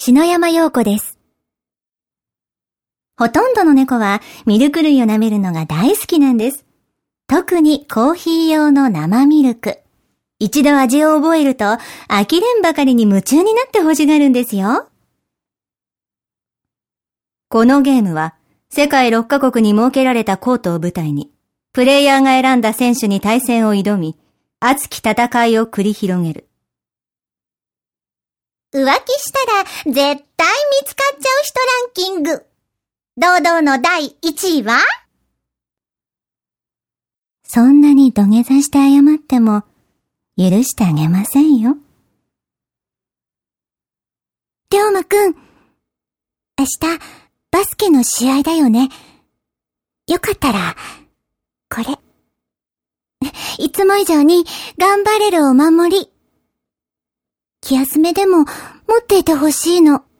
篠山陽子です。ほとんどの猫はミルク類を舐めるのが大好きなんです。特にコーヒー用の生ミルク。一度味を覚えると飽きれんばかりに夢中になって欲しがるんですよ。このゲームは世界6カ国に設けられたコートを舞台に、プレイヤーが選んだ選手に対戦を挑み、熱き戦いを繰り広げる。 浮気したら絶対見つかっちゃう人ランキング。堂々の第1位は？ そんなに土下座して謝っても許してあげませんよ。 龍馬くん、明日バスケの試合だよね。よかったら、これ。いつも以上に頑張れるお守り。気休めでも持っていてほしいの。